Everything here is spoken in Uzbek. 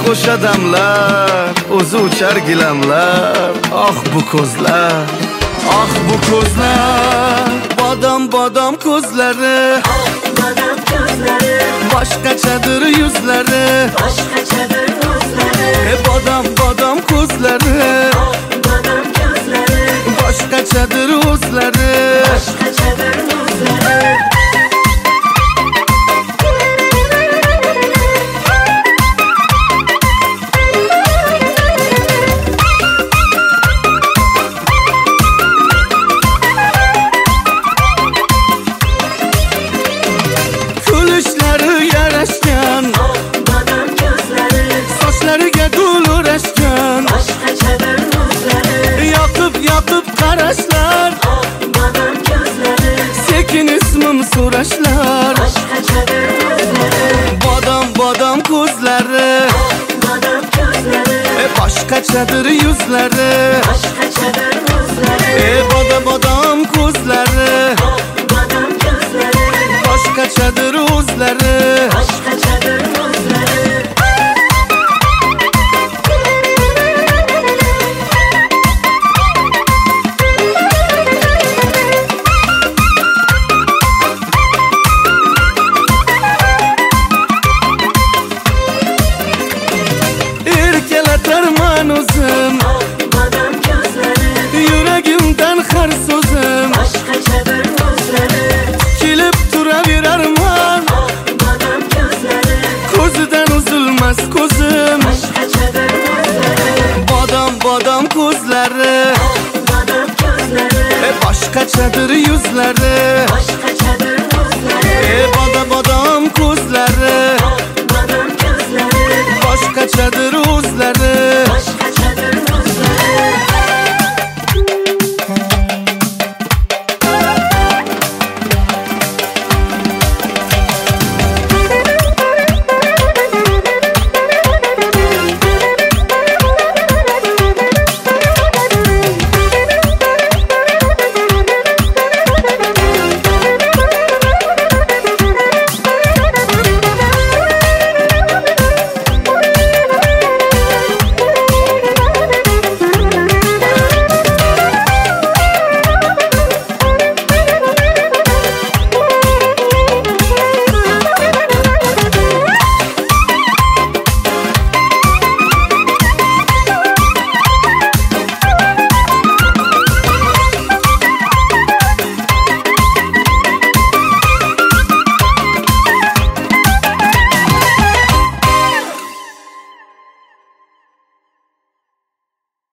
xo'sh odamlar, o'zi uchar gilamlar. Ah bu ko'zlar, ah bu ko'zlar, bodom ko'zlari, Badam ko'zlari, boshqachadir yuzlari, boshqachadir ko'zlari. Bodom ko'zlari, Badam ko'zlari, boshqachadir o'zlari. boshqachadir ko'zlari. Kulishlari yarashgan, Badam ko'zlari, sochlariga gul o'rashgan, boshqachadir ko'zlari. yoqib qarashlar, Badam ko'zlari, sekin ismim so'rashlar. boshqachadir ko'zlari. Bodom ko'zlari, Badam ko'zlari, boshqachadir yuzlari, boshqachadir ko'zlari.